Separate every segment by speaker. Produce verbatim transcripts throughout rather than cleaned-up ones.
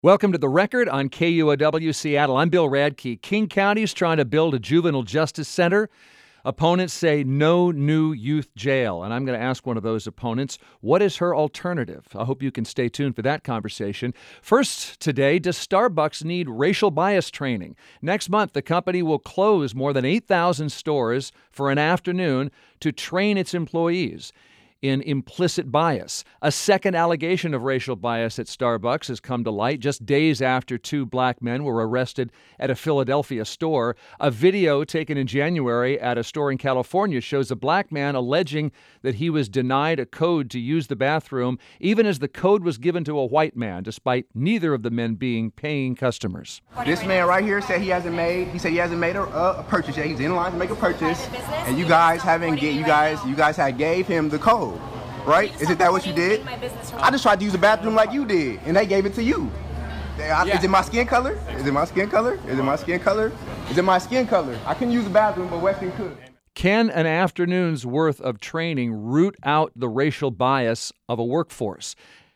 Speaker 1: Welcome to The Record on K U O W Seattle. I'm Bill Radke. King County's trying to build a juvenile justice center. Opponents say no new youth jail. And I'm going to ask one of those opponents, what is her alternative? I hope you can stay tuned for that conversation. First today, does Starbucks need racial bias training? Next month, the company will close more than eight thousand stores for an afternoon to train its employees in implicit bias. A second allegation of racial bias at Starbucks has come to light just days after two black men were arrested at a Philadelphia store. A video taken in January at a store in California shows a black man alleging that he was denied a code to use the bathroom, even as the code was given to a white man, despite neither of the men being paying customers.
Speaker 2: This man right here said he hasn't made, he said he hasn't made a, a purchase yet. He's in line to make a purchase, and you guys haven't, get, you guys, you guys had gave him the code. Right? Isn't that what you did? I just tried to use the bathroom like you did, and they gave it to you. I, yeah. Is it my skin color? Is it my skin color? Is it my skin color? Is it my skin color? I couldn't use the bathroom, but Weston could.
Speaker 1: Can an afternoon's worth of training root out the racial bias of a workforce?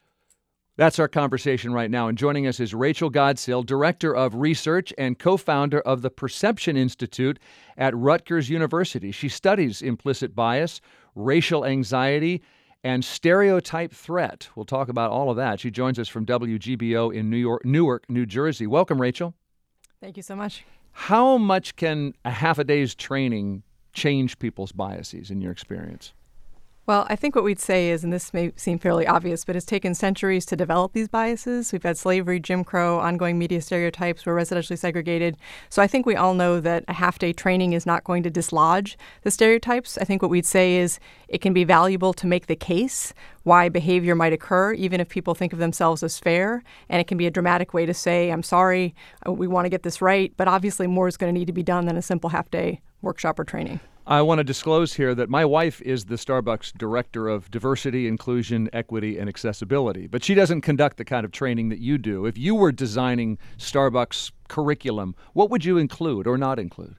Speaker 1: That's our conversation right now. And joining us is Rachel Godsill, Director of Research and co-founder of the Perception Institute at Rutgers University. She studies implicit bias, racial anxiety, and stereotype threat. We'll talk about all of that. She joins us from W G B O in New York, Newark, New Jersey. Welcome, Rachel.
Speaker 3: Thank you so much.
Speaker 1: How much can a half a day's training change people's biases in your experience?
Speaker 3: Well, I think what we'd say is, and this may seem fairly obvious, but it's taken centuries to develop these biases. We've had slavery, Jim Crow, ongoing media stereotypes. We're residentially segregated. So I think we all know that a half-day training is not going to dislodge the stereotypes. I think what we'd say is it can be valuable to make the case why behavior might occur, even if people think of themselves as fair. And it can be a dramatic way to say, I'm sorry, we want to get this right, but obviously more is going to need to be done than a simple half-day workshop or training.
Speaker 1: I want to disclose here that my wife is the Starbucks Director of Diversity, Inclusion, Equity, and Accessibility, but she doesn't conduct the kind of training that you do. If you were designing Starbucks curriculum, what would you include or not include?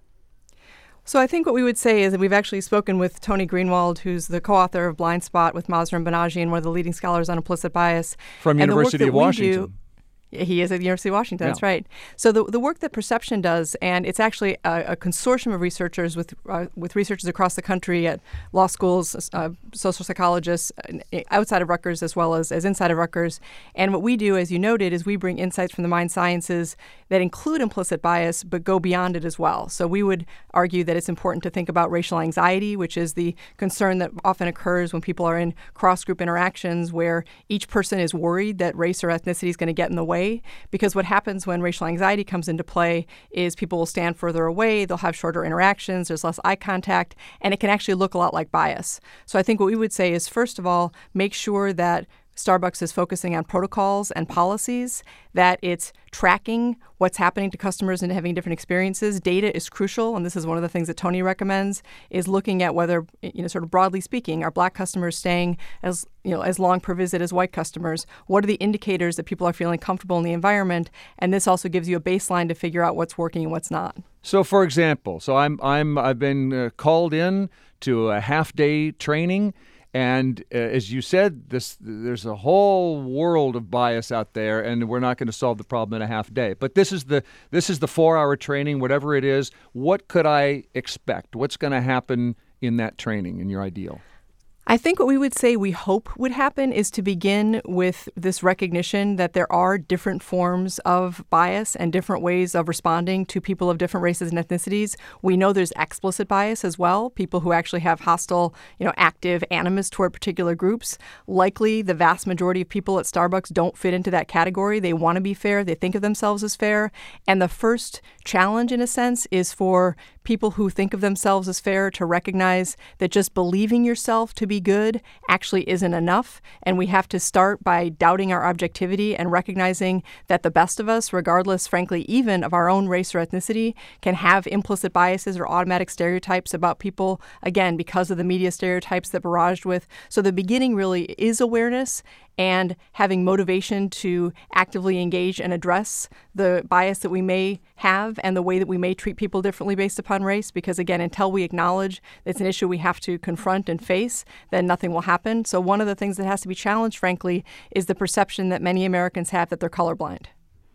Speaker 3: So I think what we would say is that we've actually spoken with Tony Greenwald, who's the co-author of Blind Spot with Masr and Banaji and one of the leading scholars on implicit bias.
Speaker 1: From
Speaker 3: and
Speaker 1: University of Washington.
Speaker 3: Do, He is at the University of Washington,
Speaker 1: yeah.
Speaker 3: That's right. So the the work that Perception does, and it's actually a, a consortium of researchers with uh, with researchers across the country at law schools, uh, social psychologists uh, outside of Rutgers as well as, as inside of Rutgers. And what we do, as you noted, is we bring insights from the mind sciences that include implicit bias but go beyond it as well. So we would argue that it's important to think about racial anxiety, which is the concern that often occurs when people are in cross-group interactions where each person is worried that race or ethnicity is going to get in the way. Because what happens when racial anxiety comes into play is people will stand further away, they'll have shorter interactions, there's less eye contact, and it can actually look a lot like bias. So I think what we would say is, first of all, make sure that Starbucks is focusing on protocols and policies, that it's tracking what's happening to customers and having different experiences. Data is crucial, and this is one of the things that Tony recommends, is looking at whether, you know, sort of broadly speaking, are black customers staying as, you know, as long per visit as white customers? What are the indicators that people are feeling comfortable in the environment? And this also gives you a baseline to figure out what's working and what's not.
Speaker 1: So, for example, so I'm I'm I've been uh, called in to a half-day training. And uh, as you said, this, there's a whole world of bias out there, and we're not going to solve the problem in a half day. But this is the this is the four-hour training, whatever it is. What could I expect? What's going to happen in that training, in your ideal?
Speaker 3: I think what we would say we hope would happen is to begin with this recognition that there are different forms of bias and different ways of responding to people of different races and ethnicities. We know there's explicit bias as well, people who actually have hostile, you know, active animus toward particular groups. Likely the vast majority of people at Starbucks don't fit into that category. They want to be fair. They think of themselves as fair. And the first challenge, in a sense, is for people who think of themselves as fair to recognize that just believing yourself to be good actually isn't enough. And we have to start by doubting our objectivity and recognizing that the best of us, regardless, frankly, even of our own race or ethnicity, can have implicit biases or automatic stereotypes about people, again, because of the media stereotypes that barraged with. So the beginning really is awareness and having motivation to actively engage and address the bias that we may have and the way that we may treat people differently based upon race. Because again, until we acknowledge it's an issue we have to confront and face, then nothing will happen. So one of the things that has to be challenged, frankly, is the perception that many Americans have that they're colorblind.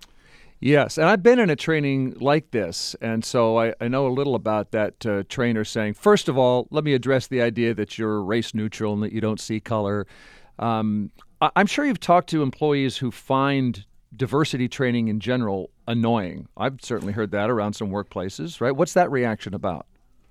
Speaker 1: Yes, and I've been in a training like this, and so I, I know a little about that uh, trainer saying, first of all, let me address the idea that you're race neutral and that you don't see color. Um, I, I'm sure you've talked to employees who find diversity training in general annoying. I've certainly heard that around some workplaces, right? What's that reaction about?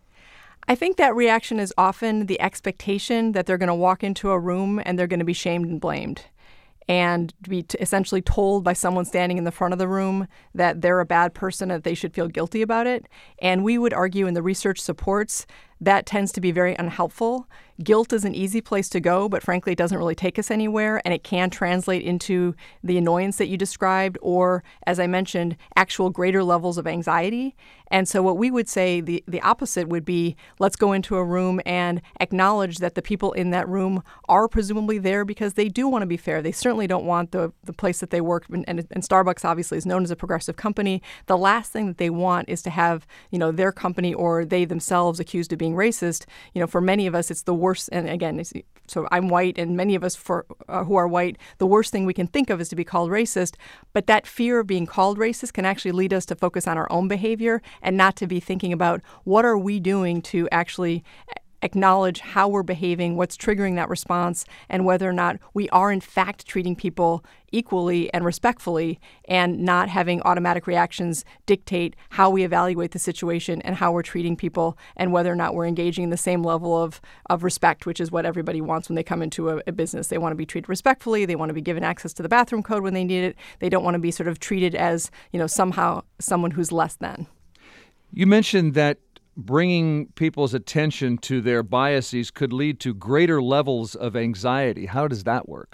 Speaker 3: I think that reaction is often the expectation that they're going to walk into a room and they're going to be shamed and blamed, and to be t- essentially told by someone standing in the front of the room that they're a bad person, that they should feel guilty about it. And we would argue, and the research supports, that tends to be very unhelpful. Guilt is an easy place to go, but frankly, it doesn't really take us anywhere, and it can translate into the annoyance that you described, or, as I mentioned, actual greater levels of anxiety. And so what we would say, the, the opposite would be, let's go into a room and acknowledge that the people in that room are presumably there because they do want to be fair. They certainly don't want the, the place that they work, and, and, and Starbucks obviously is known as a progressive company. The last thing that they want is to have, you know, their company or they themselves accused of being racist. You know, for many of us, it's the worst. And again, it's, so I'm white, and many of us for uh, who are white, the worst thing we can think of is to be called racist. But that fear of being called racist can actually lead us to focus on our own behavior and not to be thinking about what are we doing to actually acknowledge how we're behaving, what's triggering that response, and whether or not we are in fact treating people equally and respectfully, and not having automatic reactions dictate how we evaluate the situation and how we're treating people, and whether or not we're engaging in the same level of, of respect, which is what everybody wants when they come into a, a business. They want to be treated respectfully. They want to be given access to the bathroom code when they need it. They don't want to be sort of treated as, you know, somehow someone who's less than.
Speaker 1: You mentioned that bringing people's attention to their biases could lead to greater levels of anxiety. How does that work?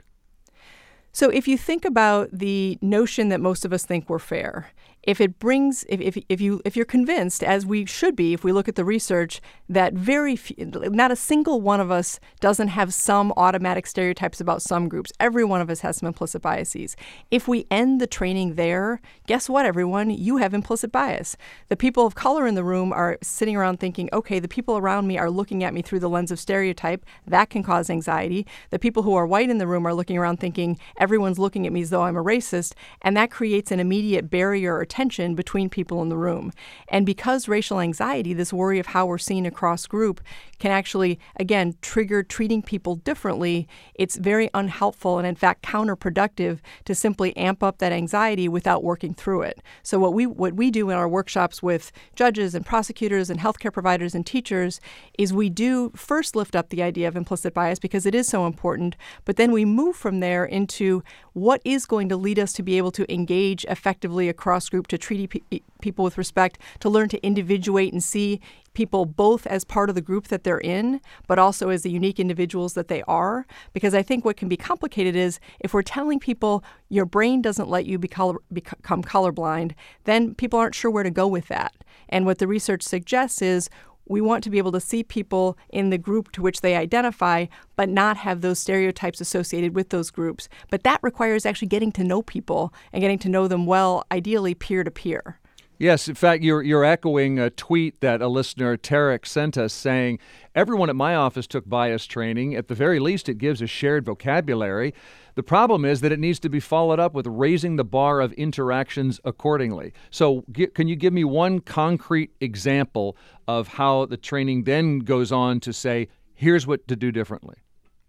Speaker 3: So if you think about the notion that most of us think we're fair, if it brings, if, if, if you if you're convinced, as we should be, if we look at the research, that very few, not a single one of us doesn't have some automatic stereotypes about some groups. Every one of us has some implicit biases. If we end the training there, guess what, everyone? You have implicit bias. The people of color in the room are sitting around thinking, okay, the people around me are looking at me through the lens of stereotype. That can cause anxiety. The people who are white in the room are looking around thinking, everyone's looking at me as though I'm a racist, and that creates an immediate barrier or tension between people in the room. And because racial anxiety, this worry of how we're seen across group, can actually, again, trigger treating people differently, it's very unhelpful and, in fact, counterproductive to simply amp up that anxiety without working through it. So what we what we do in our workshops with judges and prosecutors and healthcare providers and teachers is we do first lift up the idea of implicit bias because it is so important, but then we move from there into what is going to lead us to be able to engage effectively across group, to treat pe- people with respect, to learn to individuate and see people both as part of the group that they're in, but also as the unique individuals that they are. Because I think what can be complicated is if we're telling people your brain doesn't let you be color, become colorblind, then people aren't sure where to go with that. And what the research suggests is we want to be able to see people in the group to which they identify, but not have those stereotypes associated with those groups. But that requires actually getting to know people and getting to know them well, ideally peer-to-peer.
Speaker 1: Yes, in fact, you're you're echoing a tweet that a listener, Tarek, sent us saying, everyone at my office took bias training. At the very least, it gives a shared vocabulary. The problem is that it needs to be followed up with raising the bar of interactions accordingly. So g- can you give me one concrete example of how the training then goes on to say, here's what to do differently?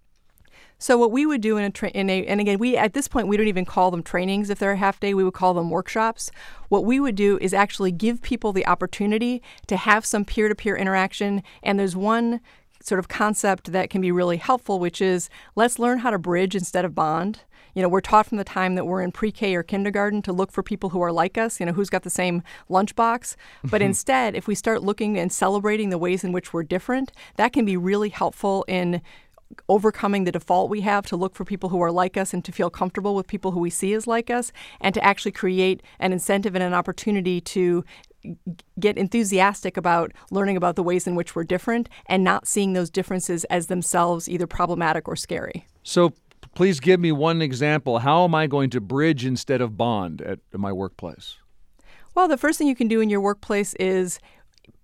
Speaker 3: So what we would do in a, tra- in a, and again, we at this point, we don't even call them trainings if they're a half day. We would call them workshops. What we would do is actually give people the opportunity to have some peer-to-peer interaction. And there's one sort of concept that can be really helpful, which is let's learn how to bridge instead of bond. You know, we're taught from the time that we're in pre-K or kindergarten to look for people who are like us, you know, who's got the same lunchbox. But instead, if we start looking and celebrating the ways in which we're different, that can be really helpful in overcoming the default we have to look for people who are like us and to feel comfortable with people who we see as like us, and to actually create an incentive and an opportunity to get enthusiastic about learning about the ways in which we're different and not seeing those differences as themselves either problematic or scary.
Speaker 1: So please give me one example. How am I going to bridge instead of bond at my workplace?
Speaker 3: Well, the first thing you can do in your workplace is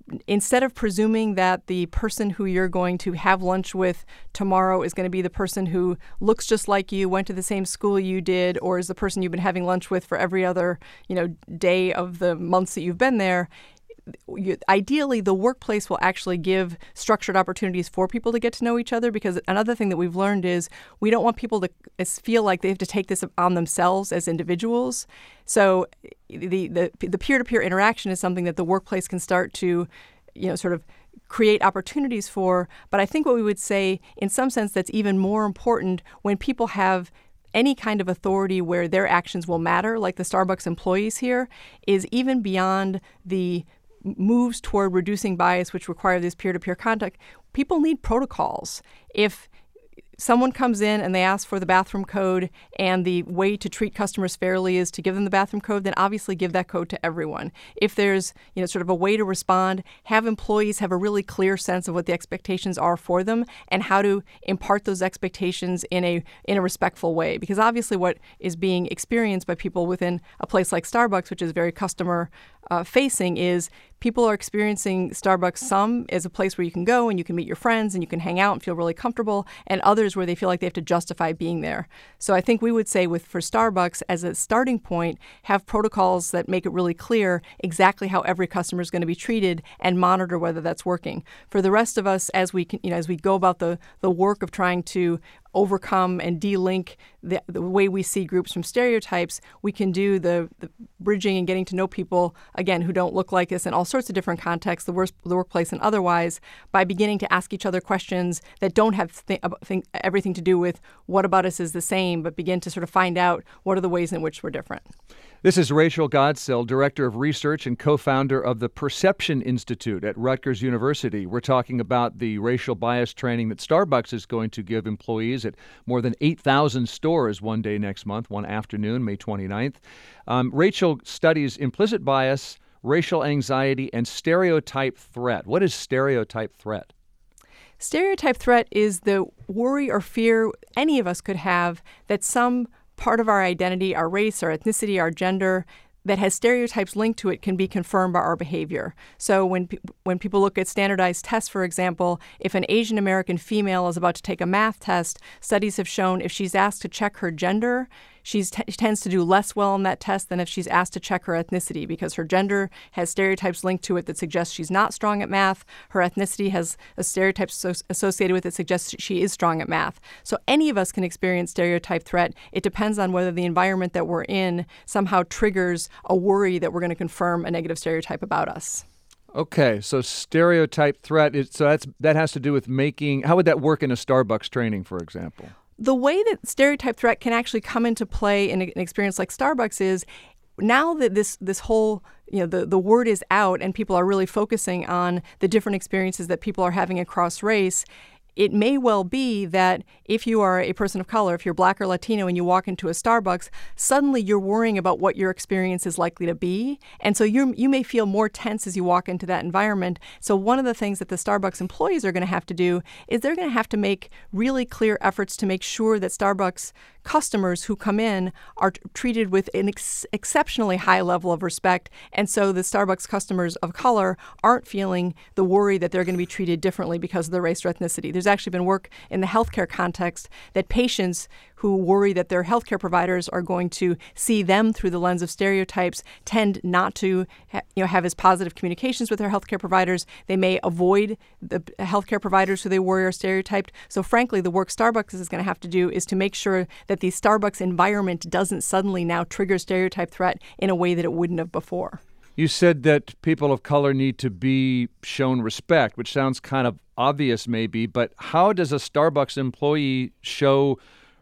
Speaker 3: instead of presuming that the person who you're going to have lunch with tomorrow is going to be the person who looks just like you, went to the same school you did, or is the person you've been having lunch with for every other, you know, day of the months that you've been there, you, ideally, the workplace will actually give structured opportunities for people to get to know each other, because another thing that we've learned is we don't want people to feel like they have to take this on themselves as individuals. So the, the, the peer-to-peer interaction is something that the workplace can start to, you know, sort of create opportunities for. But I think what we would say, in some sense, that's even more important when people have any kind of authority where their actions will matter, like the Starbucks employees here, is even beyond the moves toward reducing bias, which require this peer-to-peer contact. People need protocols. If someone comes in and they ask for the bathroom code, and the way to treat customers fairly is to give them the bathroom code, then obviously give that code to everyone. If there's, you know, sort of a way to respond, have employees have a really clear sense of what the expectations are for them and how to impart those expectations in a in a respectful way. Because obviously what is being experienced by people within a place like Starbucks, which is very customer uh, facing, is people are experiencing Starbucks some as a place where you can go and you can meet your friends and you can hang out and feel really comfortable, and others where they feel like they have to justify being there. So I think we would say with for Starbucks, as a starting point, have protocols that make it really clear exactly how every customer is going to be treated and monitor whether that's working. For the rest of us, as we can, you know, as we go about the the work of trying to overcome and de-link the, the way we see groups from stereotypes, we can do the, the bridging and getting to know people, again, who don't look like us in all sorts of different contexts, the, worst, the workplace and otherwise, by beginning to ask each other questions that don't have th- think, everything to do with what about us is the same, but begin to sort of find out what are the ways in which we're different.
Speaker 1: This is Rachel Godsill, Director of Research and co-founder of the Perception Institute at Rutgers University. We're talking about the racial bias training that Starbucks is going to give employees at more than eight thousand stores one day next month, one afternoon, May twenty-ninth. Um, Rachel studies implicit bias, racial anxiety, and stereotype threat. What is stereotype threat?
Speaker 3: Stereotype threat is the worry or fear any of us could have that some part of our identity, our race, our ethnicity, our gender, that has stereotypes linked to it can be confirmed by our behavior. So when pe- when people look at standardized tests, for example, if an Asian American female is about to take a math test, studies have shown if she's asked to check her gender, she t- tends to do less well on that test than if she's asked to check her ethnicity, because her gender has stereotypes linked to it that suggest she's not strong at math. Her ethnicity has a stereotype so- associated with it that suggests she is strong at math. So any of us can experience stereotype threat. It depends on whether the environment that we're in somehow triggers a worry that we're going to confirm a negative stereotype about us.
Speaker 1: Okay, so stereotype threat, is, so that's that has to do with making, how would that work in a Starbucks training, for example?
Speaker 3: The way that stereotype threat can actually come into play in an experience like Starbucks is, now that this this whole, you know, the, the word is out and people are really focusing on the different experiences that people are having across race, it may well be that if you are a person of color, if you're Black or Latino and you walk into a Starbucks, suddenly you're worrying about what your experience is likely to be. And so you you may feel more tense as you walk into that environment. So one of the things that the Starbucks employees are going to have to do is they're going to have to make really clear efforts to make sure that Starbucks customers who come in are t- treated with an ex- exceptionally high level of respect. And so the Starbucks customers of color aren't feeling the worry that they're going to be treated differently because of their race or ethnicity. There's actually been work in the healthcare context that patients who worry that their healthcare providers are going to see them through the lens of stereotypes tend not to ha- you know, have as positive communications with their healthcare providers. They may avoid the healthcare providers who they worry are stereotyped. So frankly, the work Starbucks is going to have to do is to make sure that the Starbucks environment doesn't suddenly now trigger stereotype threat in a way that it wouldn't have before.
Speaker 1: You said that people of color need to be shown respect, which sounds kind of obvious maybe, but how does a Starbucks employee show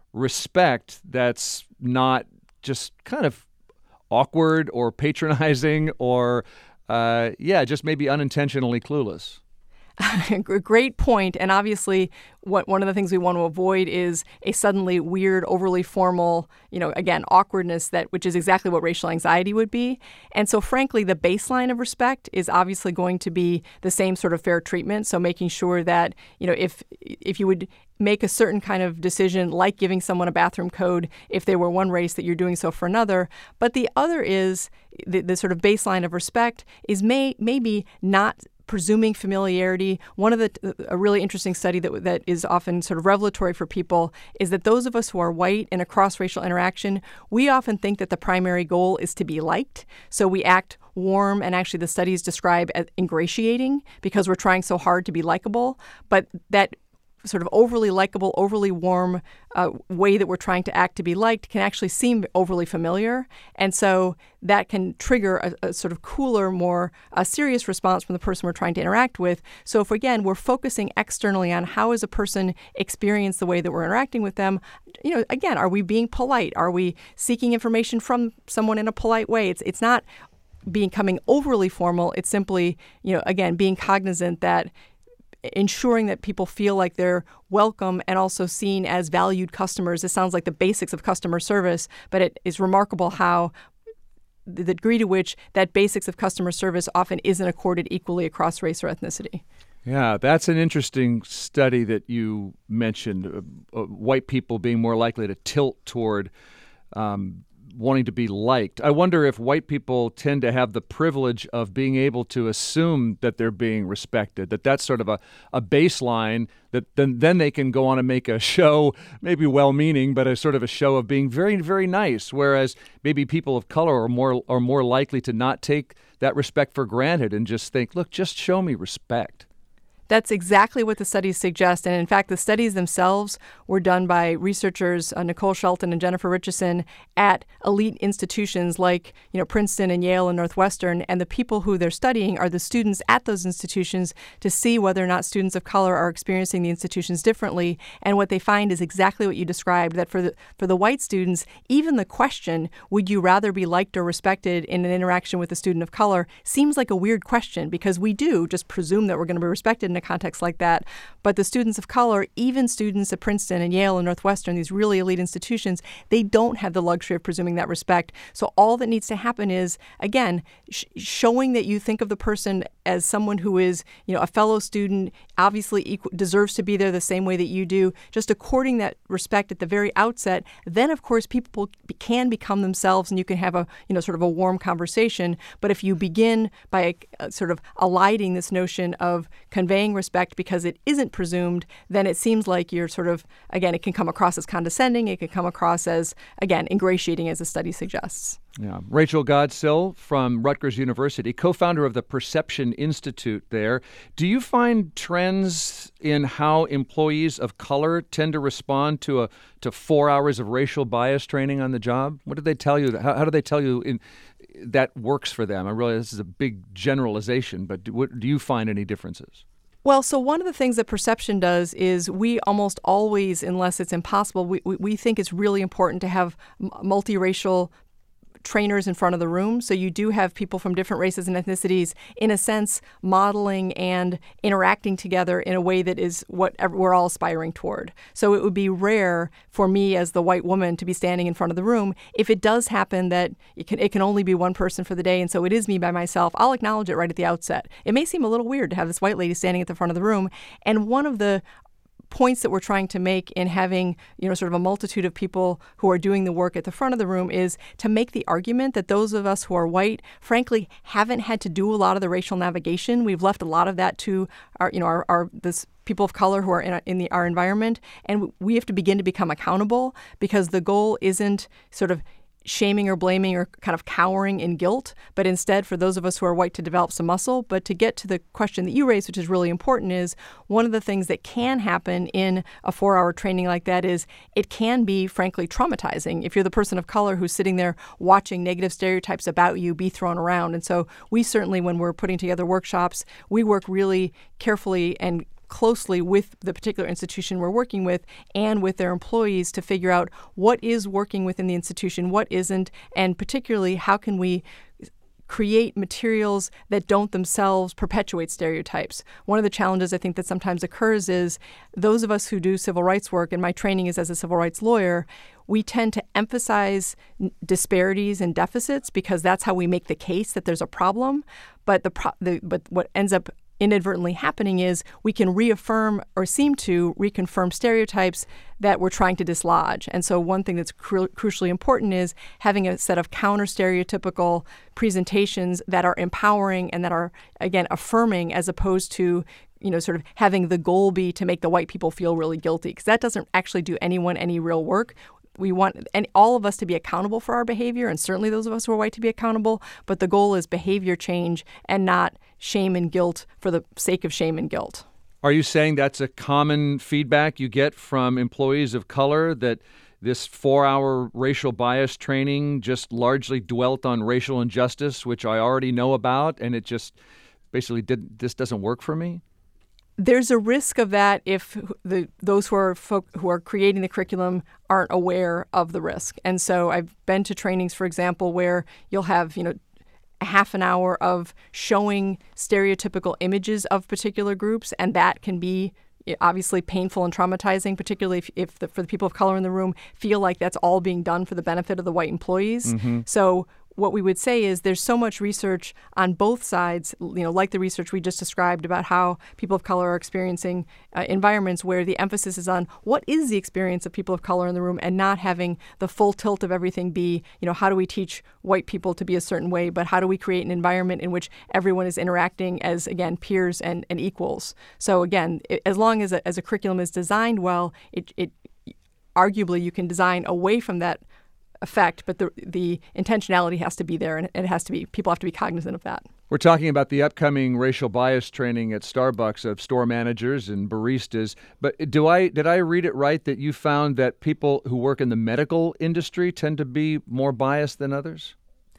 Speaker 1: respect that's not just kind of awkward or patronizing or, uh, yeah, just maybe unintentionally clueless?
Speaker 3: Great point. And obviously, what one of the things we want to avoid is a suddenly weird, overly formal, you know, again, awkwardness, that which is exactly what racial anxiety would be. And so, frankly, the baseline of respect is obviously going to be the same sort of fair treatment. So making sure that, you know, if if you would make a certain kind of decision, like giving someone a bathroom code if they were one race, that you're doing so for another. But the other is the, the sort of baseline of respect is may maybe not presuming familiarity. One of the a really interesting study that that is often sort of revelatory for people is that those of us who are white in a cross-racial interaction, we often think that the primary goal is to be liked. So we act warm, and actually the studies describe as ingratiating because we're trying so hard to be likable. But that sort of overly likable, overly warm uh, way that we're trying to act to be liked can actually seem overly familiar. And so that can trigger a, a sort of cooler, more uh, serious response from the person we're trying to interact with. So if, again, we're focusing externally on how is a person experience the way that we're interacting with them, you know, again, are we being polite? Are we seeking information from someone in a polite way? It's, it's not becoming overly formal. It's simply, you know, again, being cognizant that ensuring that people feel like they're welcome and also seen as valued customers. This sounds like the basics of customer service, but it is remarkable how the degree to which that basics of customer service often isn't accorded equally across race or ethnicity.
Speaker 1: Yeah, that's an interesting study that you mentioned, uh, uh, white people being more likely to tilt toward um, wanting to be liked. I wonder if white people tend to have the privilege of being able to assume that they're being respected, that that's sort of a, a baseline that then, then they can go on and make a show, maybe well-meaning, but a sort of a show of being very, very nice, whereas maybe people of color are more are more likely to not take that respect for granted and just think, look, just show me respect.
Speaker 3: That's exactly what the studies suggest. And in fact, the studies themselves were done by researchers, uh, Nicole Shelton and Jennifer Richardson, at elite institutions like, you know, Princeton and Yale and Northwestern. And the people who they're studying are the students at those institutions to see whether or not students of color are experiencing the institutions differently. And what they find is exactly what you described, that for the, for the white students, even the question, would you rather be liked or respected in an interaction with a student of color, seems like a weird question because we do just presume that we're going to be respected in a context like that. But the students of color, even students at Princeton and Yale and Northwestern, these really elite institutions, they don't have the luxury of presuming that respect. So all that needs to happen is, again, sh- showing that you think of the person as someone who is, you know, a fellow student, obviously equal, deserves to be there the same way that you do, just according that respect at the very outset. Then, of course, people can become themselves and you can have a, you know, sort of a warm conversation. But if you begin by uh, sort of eliding this notion of conveying respect because it isn't presumed, then it seems like you're sort of, again, it can come across as condescending. It can come across as, again, ingratiating, as the study suggests.
Speaker 1: Yeah. Rachel Godsill from Rutgers University, co-founder of the Perception Institute there. Do you find trends in how employees of color tend to respond to a to four hours of racial bias training on the job? What did they tell you? How, how do they tell you in, that works for them? I realize this is a big generalization, but do, what, do you find any differences?
Speaker 3: Well, so one of the things that Perception does is we almost always, unless it's impossible, we, we, we think it's really important to have multiracial trainers in front of the room. So you do have people from different races and ethnicities, in a sense, modeling and interacting together in a way that is what we're all aspiring toward. So it would be rare for me as the white woman to be standing in front of the room. If it does happen that it can, it can only be one person for the day, and so it is me by myself, I'll acknowledge it right at the outset. It may seem a little weird to have this white lady standing at the front of the room. And one of the points that we're trying to make in having, you know, sort of a multitude of people who are doing the work at the front of the room is to make the argument that those of us who are white, frankly, haven't had to do a lot of the racial navigation. We've left a lot of that to our, you know, our, our this people of color who are in, in the, our environment, and we have to begin to become accountable because the goal isn't sort of shaming or blaming or kind of cowering in guilt, but instead for those of us who are white to develop some muscle. But to get to the question that you raised, which is really important, is one of the things that can happen in a four-hour training like that is it can be, frankly, traumatizing if you're the person of color who's sitting there watching negative stereotypes about you be thrown around. And so we certainly, when we're putting together workshops, we work really carefully and closely with the particular institution we're working with and with their employees to figure out what is working within the institution, what isn't, and particularly how can we create materials that don't themselves perpetuate stereotypes. One of the challenges I think that sometimes occurs is those of us who do civil rights work, and my training is as a civil rights lawyer, we tend to emphasize disparities and deficits because that's how we make the case that there's a problem. But the, pro- the but what ends up inadvertently happening is we can reaffirm or seem to reconfirm stereotypes that we're trying to dislodge. And so one thing that's cru- crucially important is having a set of counter-stereotypical presentations that are empowering and that are, again, affirming, as opposed to, you know, sort of having the goal be to make the white people feel really guilty, because that doesn't actually do anyone any real work. We want and all of us to be accountable for our behavior, and certainly those of us who are white to be accountable, but the goal is behavior change and not shame and guilt for the sake of shame and guilt.
Speaker 1: Are you saying that's a common feedback you get from employees of color, that this four-hour racial bias training just largely dwelt on racial injustice, which I already know about, and it just basically did this doesn't work for me?
Speaker 3: There's a risk of that if the those who are folk, who are creating the curriculum aren't aware of the risk. And so I've been to trainings, for example, where you'll have, you know, a half an hour of showing stereotypical images of particular groups, and that can be obviously painful and traumatizing, particularly if, if the, for the people of color in the room feel like that's all being done for the benefit of the white employees. Mm-hmm. So what we would say is there's so much research on both sides, you know, like the research we just described about how people of color are experiencing uh, environments where the emphasis is on what is the experience of people of color in the room, and not having the full tilt of everything be, you know, how do we teach white people to be a certain way, but how do we create an environment in which everyone is interacting as, again, peers and, and equals. So again, it, as long as a, as a curriculum is designed well, it, it arguably you can design away from that effect, but the the intentionality has to be there, and it has to be, people have to be cognizant of that.
Speaker 1: We're talking about the upcoming racial bias training at Starbucks of store managers and baristas. But do I did I read it right that you found that people who work in the medical industry tend to be more biased than others?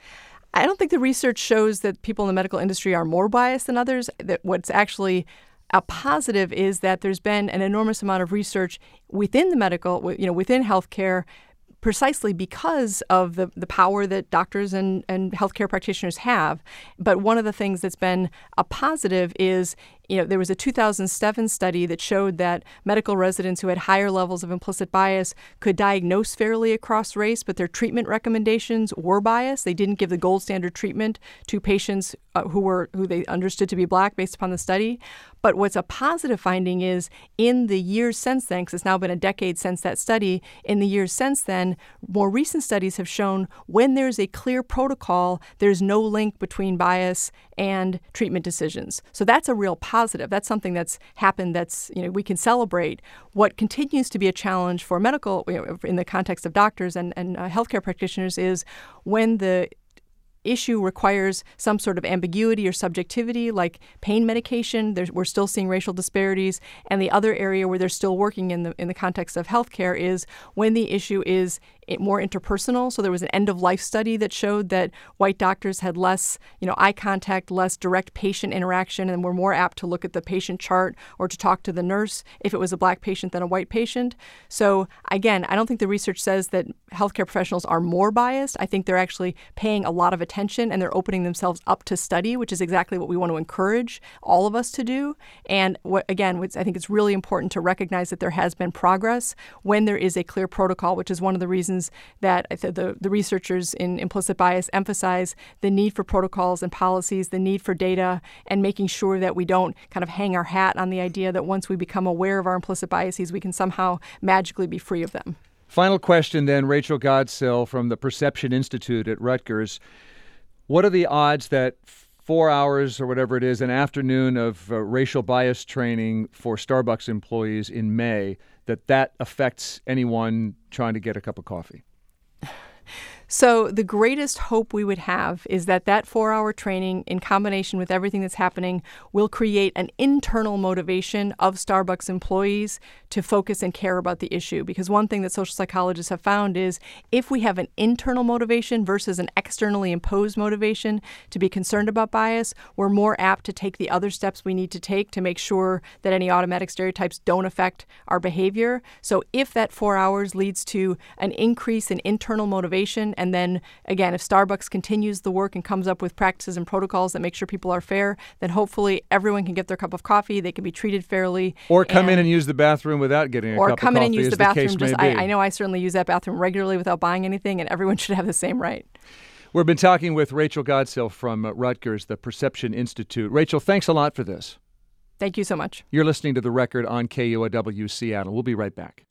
Speaker 3: I don't think the research shows that people in the medical industry are more biased than others. That what's actually a positive is that there's been an enormous amount of research within the medical, you know, within healthcare, precisely because of the, the power that doctors and, and healthcare practitioners have. But one of the things that's been a positive is, you know, there was a two thousand seven study that showed that medical residents who had higher levels of implicit bias could diagnose fairly across race, but their treatment recommendations were biased. They didn't give the gold standard treatment to patients uh, who were who they understood to be Black based upon the study. But what's a positive finding is in the years since then, because it's now been a decade since that study, in the years since then, more recent studies have shown when there's a clear protocol, there's no link between bias and treatment decisions. So that's a real positive. That's something that's happened that's, you know, we can celebrate. What continues to be a challenge for medical, you know, in the context of doctors and, and uh, healthcare practitioners is when the issue requires some sort of ambiguity or subjectivity, like pain medication. There's, we're still seeing racial disparities. And the other area where they're still working in the in the context of healthcare is when the issue is more interpersonal. So there was an end-of-life study that showed that white doctors had less, you know, eye contact, less direct patient interaction, and were more apt to look at the patient chart or to talk to the nurse if it was a Black patient than a white patient. So again, I don't think the research says that healthcare professionals are more biased. I think they're actually paying a lot of attention, and they're opening themselves up to study, which is exactly what we want to encourage all of us to do. And what, again, what's, I think it's really important to recognize that there has been progress when there is a clear protocol, which is one of the reasons that the, the researchers in implicit bias emphasize the need for protocols and policies, the need for data, and making sure that we don't kind of hang our hat on the idea that once we become aware of our implicit biases, we can somehow magically be free of them.
Speaker 1: Final question then, Rachel Godsill from the Perception Institute at Rutgers. What are the odds that four hours or whatever it is, an afternoon of uh, racial bias training for Starbucks employees in May, that that affects anyone trying to get a cup of coffee?
Speaker 3: So the greatest hope we would have is that that four-hour training, in combination with everything that's happening, will create an internal motivation of Starbucks employees to focus and care about the issue. Because one thing that social psychologists have found is if we have an internal motivation versus an externally imposed motivation to be concerned about bias, we're more apt to take the other steps we need to take to make sure that any automatic stereotypes don't affect our behavior. So if that four hours leads to an increase in internal motivation, and then, again, if Starbucks continues the work and comes up with practices and protocols that make sure people are fair, then hopefully everyone can get their cup of coffee, they can be treated fairly.
Speaker 1: Or come and, in and use the bathroom without getting a cup of coffee.
Speaker 3: Or come in and use the bathroom.
Speaker 1: The
Speaker 3: just, I, I know I certainly use that bathroom regularly without buying anything, and everyone should have the same right.
Speaker 1: We've been talking with Rachel Godsill from Rutgers, the Perception Institute. Rachel, thanks a lot for this.
Speaker 3: Thank you so much.
Speaker 1: You're listening to The Record on K U O W Seattle. We'll be right back.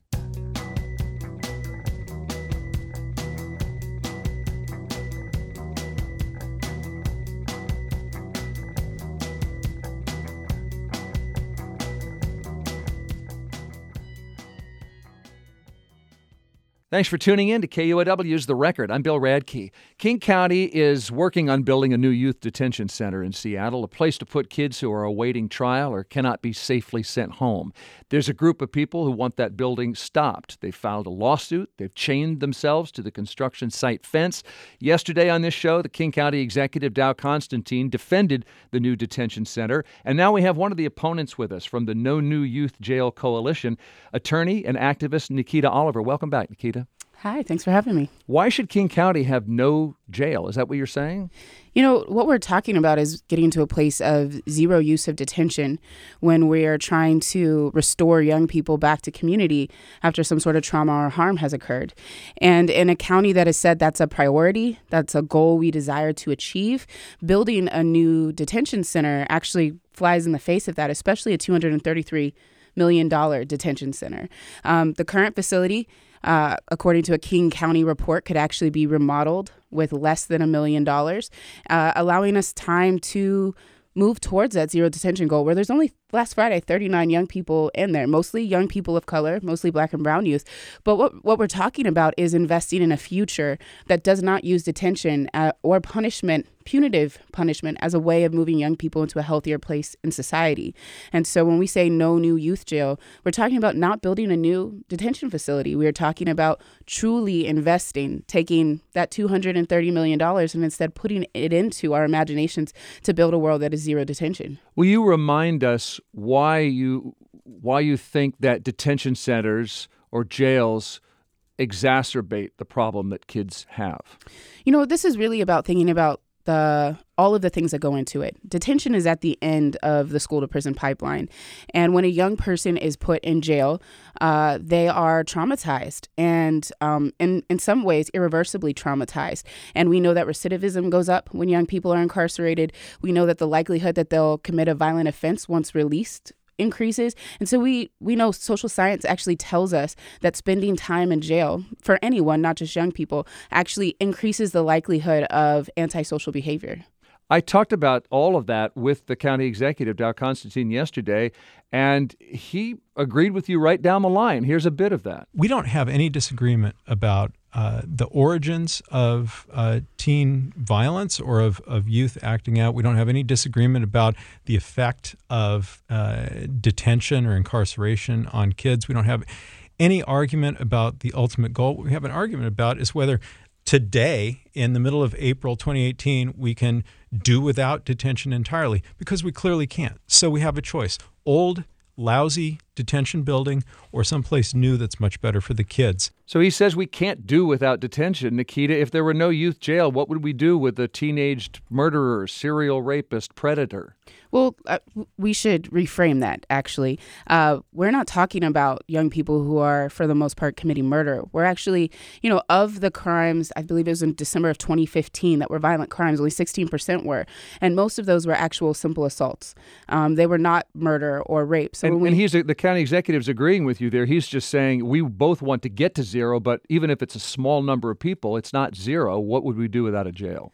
Speaker 1: Thanks for tuning in to K U O W's The Record. I'm Bill Radke. King County is working on building a new youth detention center in Seattle, a place to put kids who are awaiting trial or cannot be safely sent home. There's a group of people who want that building stopped. They filed a lawsuit. They've chained themselves to the construction site fence. Yesterday on this show, the King County executive, Dow Constantine, defended the new detention center. And now we have one of the opponents with us from the No New Youth Jail Coalition, attorney and activist Nikita Oliver. Welcome back, Nikita.
Speaker 4: Hi, thanks for having me.
Speaker 1: Why should King County have no jail? Is that what you're saying?
Speaker 4: You know, what we're talking about is getting to a place of zero use of detention when we are trying to restore young people back to community after some sort of trauma or harm has occurred. And in a county that has said that's a priority, that's a goal we desire to achieve, building a new detention center actually flies in the face of that, especially a two hundred thirty-three million dollars detention center. Um, the current facility, Uh, according to a King County report, could actually be remodeled with less than a million dollars, uh, allowing us time to move towards that zero detention goal, where there's only last Friday thirty-nine young people in there, mostly young people of color, mostly Black and brown youth. But what what we're talking about is investing in a future that does not use detention uh, or punishment, punitive punishment, as a way of moving young people into a healthier place in society. And so when we say no new youth jail, we're talking about not building a new detention facility. We are talking about truly investing, taking that two hundred thirty million dollars and instead putting it into our imaginations to build a world that is zero detention.
Speaker 1: Will you remind us why you why you think that detention centers or jails exacerbate the problem that kids have?
Speaker 4: You know, this is really about thinking about the all of the things that go into it. Detention is at the end of the school to prison pipeline. And when a young person is put in jail, uh, they are traumatized and um, in, in some ways irreversibly traumatized. And we know that recidivism goes up when young people are incarcerated. We know that the likelihood that they'll commit a violent offense once released increases. And so we we know social science actually tells us that spending time in jail for anyone, not just young people, actually increases the likelihood of antisocial behavior.
Speaker 1: I talked about all of that with the county executive, Dow Constantine, yesterday, and he agreed with you right down the line. Here's a bit of that.
Speaker 5: We don't have any disagreement about uh, the origins of uh, teen violence or of, of youth acting out. We don't have any disagreement about the effect of uh, detention or incarceration on kids. We don't have any argument about the ultimate goal. What we have an argument about is whether today, in the middle of April twenty eighteen, we can do without detention entirely, because we clearly can't. So we have a choice: old, lousy detention building or someplace new that's much better for the kids.
Speaker 1: So he says we can't do without detention. Nikita, if there were no youth jail, what would we do with a teenaged murderer, serial rapist, predator?
Speaker 4: Well, uh, we should reframe that, actually. Uh, we're not talking about young people who are, for the most part, committing murder. We're actually, you know, of the crimes, I believe it was in December of twenty fifteen, that were violent crimes, only sixteen percent were. And most of those were actual simple assaults. Um, they were not murder or rape. So
Speaker 1: and,
Speaker 4: when we,
Speaker 1: and he's the county executive's agreeing with you there. He's just saying we both want to get to zero, but even if it's a small number of people, it's not zero. What would we do without a jail?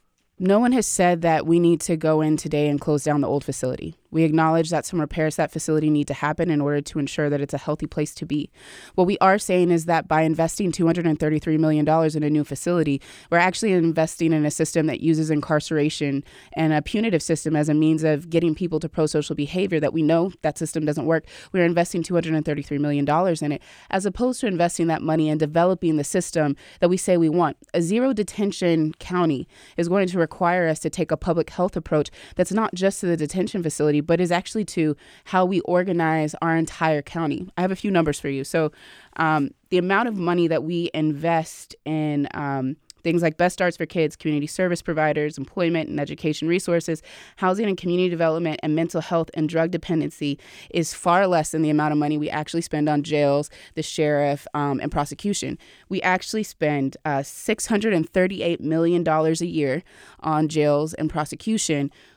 Speaker 4: No one has said that we need to go in today and close down the old facility. We acknowledge that some repairs to that facility need to happen in order to ensure that it's a healthy place to be. What we are saying is that by investing two hundred thirty-three million dollars in a new facility, we're actually investing in a system that uses incarceration and a punitive system as a means of getting people to pro-social behavior that we know that system doesn't work. We're investing two hundred thirty-three million dollars in it, as opposed to investing that money in developing the system that we say we want. A zero detention county is going to require us to take a public health approach that's not just to the detention facility, but is actually to how we organize our entire county. I have a few numbers for you. So um, the amount of money that we invest in um, things like Best Starts for Kids, community service providers, employment and education resources, housing and community development, and mental health and drug dependency is far less than the amount of money we actually spend on jails, the sheriff, um, and prosecution. We actually spend uh, six hundred thirty-eight million dollars a year on jails and prosecution,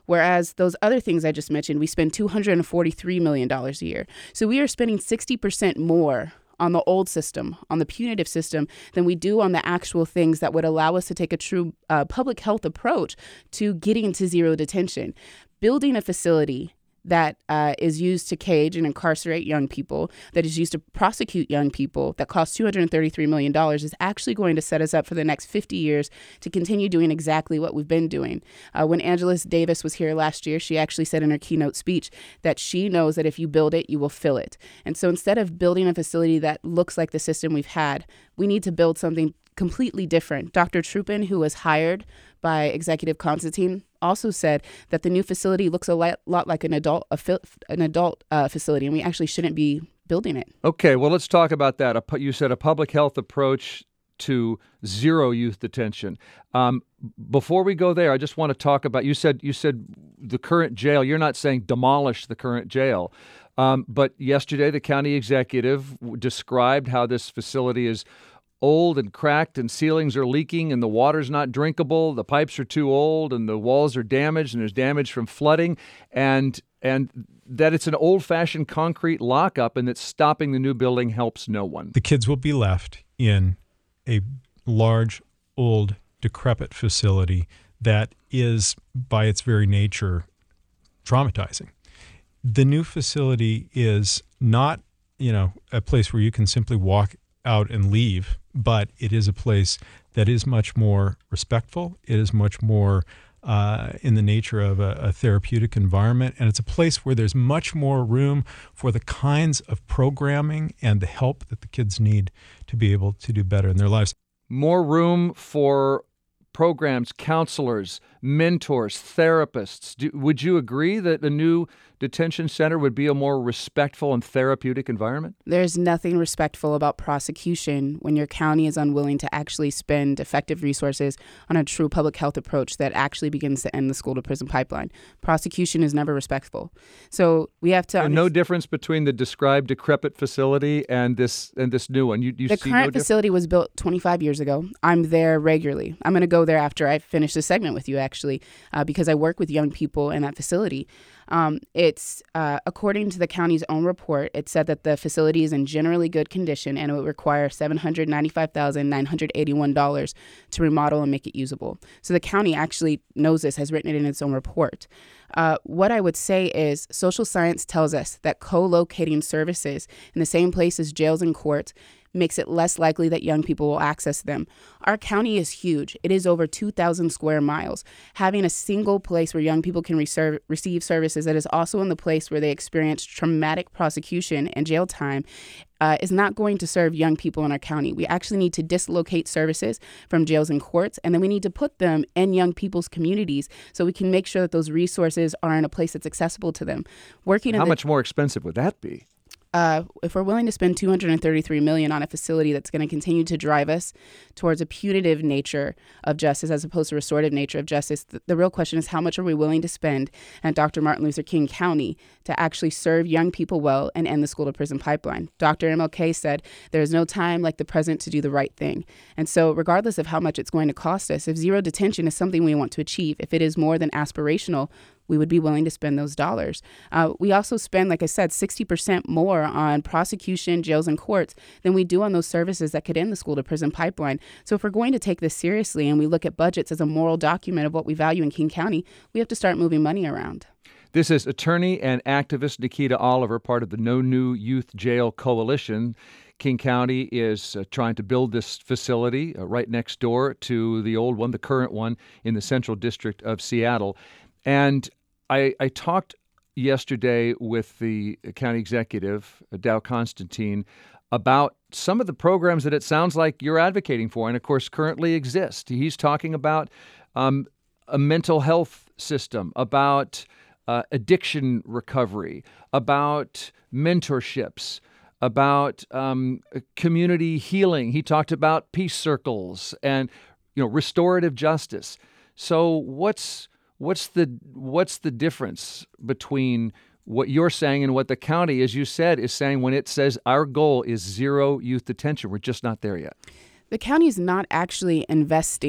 Speaker 4: Whereas those other things I just mentioned, we spend two hundred forty-three million dollars a year. So we are spending sixty percent more on the old system, on the punitive system, than we do on the actual things that would allow us to take a true uh, public health approach to getting to zero detention. Building a facility that uh, is used to cage and incarcerate young people, that is used to prosecute young people, that costs two hundred thirty-three million dollars, is actually going to set us up for the next fifty years to continue doing exactly what we've been doing. Uh, when Angela Davis was here last year, she actually said in her keynote speech that she knows that if you build it, you will fill it. And so instead of building a facility that looks like the system we've had, we need to build something completely different. Doctor Trupin, who was hired by Executive Constantine, also said that the new facility looks a lot, lot like an adult a fi- an adult uh, facility, and we actually shouldn't be building it.
Speaker 1: Okay, well, let's talk about that. A pu- You said a public health approach to zero youth detention. Um, before we go there, I just want to talk about, you said you said the current jail. You're not saying demolish the current jail. Um, but yesterday, the county executive w- described how this facility is old and cracked, and ceilings are leaking, and the water's not drinkable, the pipes are too old, and the walls are damaged, and there's damage from flooding, and and that it's an old-fashioned concrete lockup, and that stopping the new building helps no one.
Speaker 5: The kids will be left in a large, old, decrepit facility that is, by its very nature, traumatizing. The new facility is not, you know, a place where you can simply walk out and leave, but it is a place that is much more respectful. It is much more uh, in the nature of a, a therapeutic environment, and it's a place where there's much more room for the kinds of programming and the help that the kids need to be able to do better in their lives.
Speaker 1: More room for programs, counselors, mentors, therapists. Do, would you agree that the new detention center would be a more respectful and therapeutic environment?
Speaker 4: There's nothing respectful about prosecution when your county is unwilling to actually spend effective resources on a true public health approach that actually begins to end the school to prison pipeline. Prosecution is never respectful. So we have to...
Speaker 1: And no difference between the described decrepit facility and this and this new one? You, you
Speaker 4: the
Speaker 1: see
Speaker 4: current
Speaker 1: no
Speaker 4: facility was built twenty-five years ago. I'm there regularly. I'm going to go there after I finish this segment with you, actually, uh, because I work with young people in that facility. Um, it's, uh, according to the county's own report, it said that the facility is in generally good condition and it would require seven hundred ninety-five thousand nine hundred eighty-one dollars to remodel and make it usable. So the county actually knows this, has written it in its own report. Uh, what I would say is social science tells us that co-locating services in the same place as jails and courts makes it less likely that young people will access them. Our county is huge. It is over two thousand square miles. Having a single place where young people can reserve, receive services that is also in the place where they experience traumatic prosecution and jail time uh, is not going to serve young people in our county. We actually need to dislocate services from jails and courts, and then we need to put them in young people's communities so we can make sure that those resources are in a place that's accessible to them. Working
Speaker 1: How
Speaker 4: in the,
Speaker 1: much more expensive would that be?
Speaker 4: Uh, if we're willing to spend two hundred thirty-three million dollars on a facility that's going to continue to drive us towards a punitive nature of justice as opposed to restorative nature of justice, the, the real question is how much are we willing to spend at Doctor Martin Luther King County to actually serve young people well and end the school to prison pipeline? Doctor M L K said there is no time like the present to do the right thing. And so regardless of how much it's going to cost us, if zero detention is something we want to achieve, if it is more than aspirational, we would be willing to spend those dollars. Uh, we also spend, like I said, sixty percent more on prosecution, jails, and courts than we do on those services that could end the school to prison pipeline. So if we're going to take this seriously and we look at budgets as a moral document of what we value in King County, we have to start moving money around.
Speaker 1: This is attorney and activist Nikita Oliver, part of the No New Youth Jail Coalition. King County is uh, trying to build this facility uh, right next door to the old one, the current one in the Central District of Seattle. And I, I talked yesterday with the county executive, Dow Constantine, about some of the programs that it sounds like you're advocating for and, of course, currently exist. He's talking about um, a mental health system, about uh, addiction recovery, about mentorships, about um, community healing. He talked about peace circles and, you know, restorative justice. So what's What's the what's the difference between what you're saying and what the county, as you said, is saying when it says our goal is zero youth detention? We're just not there yet.
Speaker 4: The county is not actually investing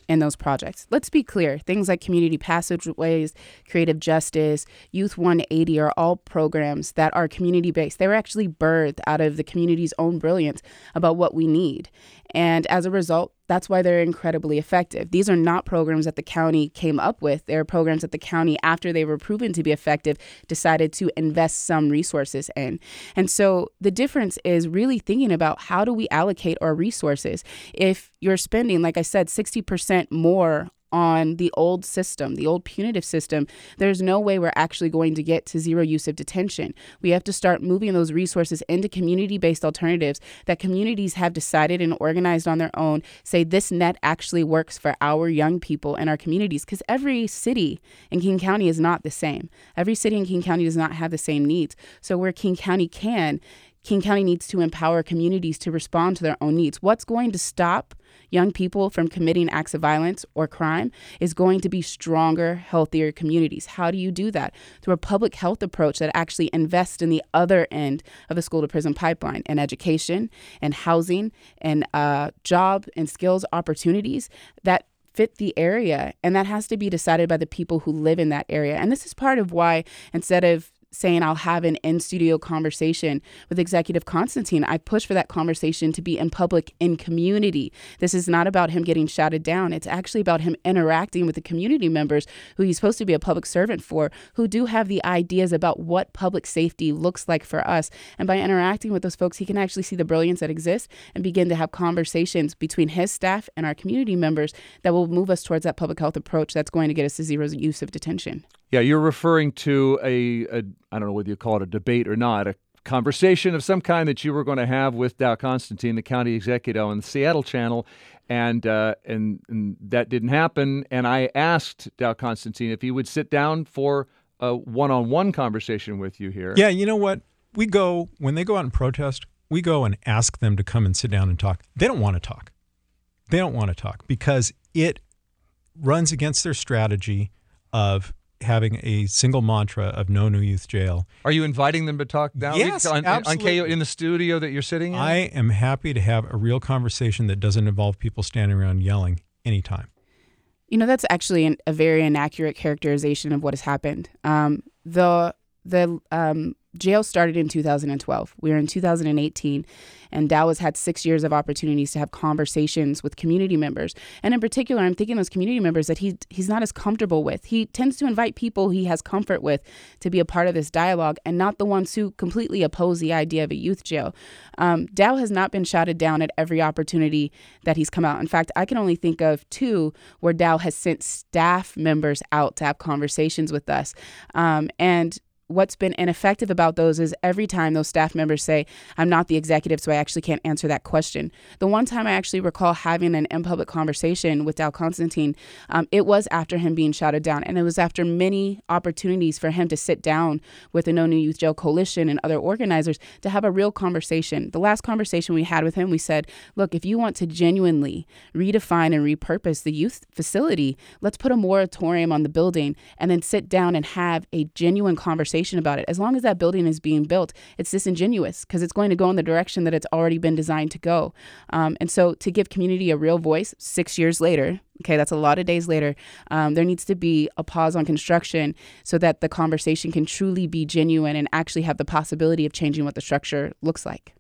Speaker 4: in those projects. Let's be clear. Things like community passageways, creative justice, Youth one eighty are all programs that are community-based. They were actually birthed out of the community's own brilliance about what we need. And as a result, that's why they're incredibly effective. These are not programs that the county came up with. They're programs that the county, after they were proven to be effective, decided to invest some resources in. And so the difference is really thinking about how do we allocate our resources. If you're spending, like I said, sixty percent more on the old system, the old punitive system, there's no way we're actually going to get to zero use of detention. We have to start moving those resources into community-based alternatives that communities have decided and organized on their own, say this net actually works for our young people and our communities, because every city in King County is not the same. Every city in King County does not have the same needs. So where King County can, King County needs to empower communities to respond to their own needs. What's going to stop young people from committing acts of violence or crime is going to be stronger, healthier communities. How do you do that? Through a public health approach that actually invests in the other end of the school to prison pipeline, in education and housing and uh, job and skills opportunities that fit the area. And that has to be decided by the people who live in that area. And this is part of why, instead of saying I'll have an in-studio conversation with Executive Constantine, I push for that conversation to be in public, in community. This is not about him getting shouted down. It's actually about him interacting with the community members who he's supposed to be a public servant for, who do have the ideas about what public safety looks like for us. And by interacting with those folks, he can actually see the brilliance that exists and begin to have conversations between his staff and our community members that will move us towards that public health approach that's going to get us to zero use of detention.
Speaker 1: Yeah, you're referring to a, a, I don't know whether you call it a debate or not, a conversation of some kind that you were going to have with Dow Constantine, the county executive, on the Seattle channel, and, uh, and and that didn't happen. And I asked Dow Constantine if he would sit down for a one-on-one conversation with you here.
Speaker 5: Yeah, you know what? We go, when they go out and protest, we go and ask them to come and sit down and talk. They don't want to talk. They don't want to talk because it runs against their strategy of having a single mantra of no new youth jail.
Speaker 1: Are you inviting them to talk now?
Speaker 5: Yes,
Speaker 1: on,
Speaker 5: absolutely.
Speaker 1: On K U in the studio that you're sitting in?
Speaker 5: I am happy to have a real conversation that doesn't involve people standing around yelling anytime.
Speaker 4: You know, that's actually an, a very inaccurate characterization of what has happened. Um, the the um, jail started in two thousand twelve. We are in two thousand eighteen, and Dow has had six years of opportunities to have conversations with community members. And in particular, I'm thinking those community members that he he's not as comfortable with. He tends to invite people he has comfort with to be a part of this dialogue, and not the ones who completely oppose the idea of a youth jail. Um, Dow has not been shouted down at every opportunity that he's come out. In fact, I can only think of two where Dow has sent staff members out to have conversations with us. Um, and what's been ineffective about those is every time those staff members say, I'm not the executive, so I actually can't answer that question. The one time I actually recall having an in-public conversation with Dow Constantine, um, it was after him being shouted down. And it was after many opportunities for him to sit down with the No New Youth Jail Coalition and other organizers to have a real conversation. The last conversation we had with him, we said, look, if you want to genuinely redefine and repurpose the youth facility, let's put a moratorium on the building and then sit down and have a genuine conversation about it. As long as that building is being built, it's disingenuous because it's going to go in the direction that it's already been designed to go. Um, and so to give community a real voice six years later, okay, that's a lot of days later, um, there needs to be a pause on construction so that the conversation can truly be genuine and actually have the possibility of changing what the structure looks like.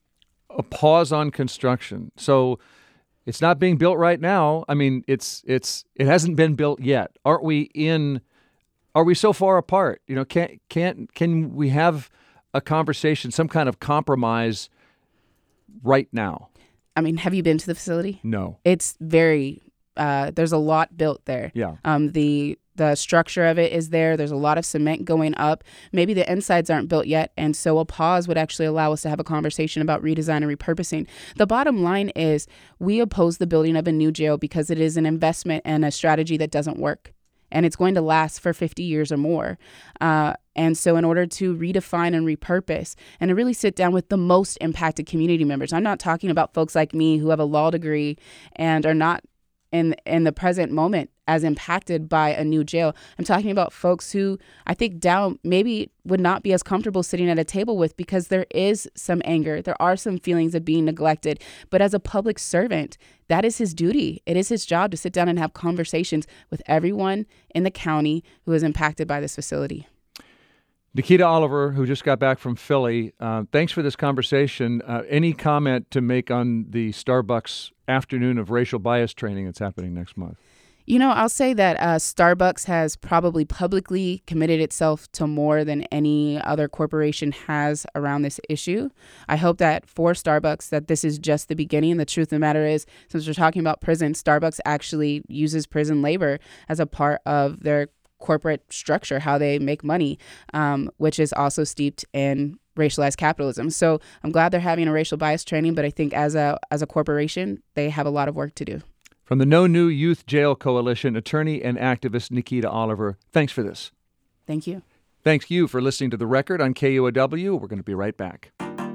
Speaker 1: A pause on construction. So it's not being built right now. I mean, it's it's it hasn't been built yet. Aren't we in Are we so far apart? You know, can't can't can we have a conversation, some kind of compromise right now?
Speaker 4: I mean, have you been to the facility?
Speaker 1: No.
Speaker 4: It's very. Uh, there's a lot built there.
Speaker 1: Yeah.
Speaker 4: Um. The the structure of it is there. There's a lot of cement going up. Maybe the insides aren't built yet, and so a pause would actually allow us to have a conversation about redesign and repurposing. The bottom line is, we oppose the building of a new jail because it is an investment and a strategy that doesn't work. And it's going to last for fifty years or more. Uh, and so in order to redefine and repurpose and to really sit down with the most impacted community members, I'm not talking about folks like me who have a law degree and are not in in the present moment as impacted by a new jail. I'm talking about folks who I think down maybe would not be as comfortable sitting at a table with because there is some anger. There are some feelings of being neglected. But as a public servant, that is his duty. It is his job to sit down and have conversations with everyone in the county who is impacted by this facility.
Speaker 1: Nikita Oliver, who just got back from Philly, uh, thanks for this conversation. Uh, any comment to make on the Starbucks afternoon of racial bias training that's happening next month?
Speaker 4: You know, I'll say that uh, Starbucks has probably publicly committed itself to more than any other corporation has around this issue. I hope that for Starbucks, that this is just the beginning. The truth of the matter is, since we're talking about prison, Starbucks actually uses prison labor as a part of their corporate structure, how they make money, um, which is also steeped in racialized capitalism. So I'm glad they're having a racial bias training, but I think as a as a corporation, they have a lot of work to do.
Speaker 1: From the No New Youth Jail Coalition, attorney and activist Nikita Oliver, thanks for this.
Speaker 4: Thank you.
Speaker 1: Thanks you for listening to The Record on K U O W. We're going to be right back.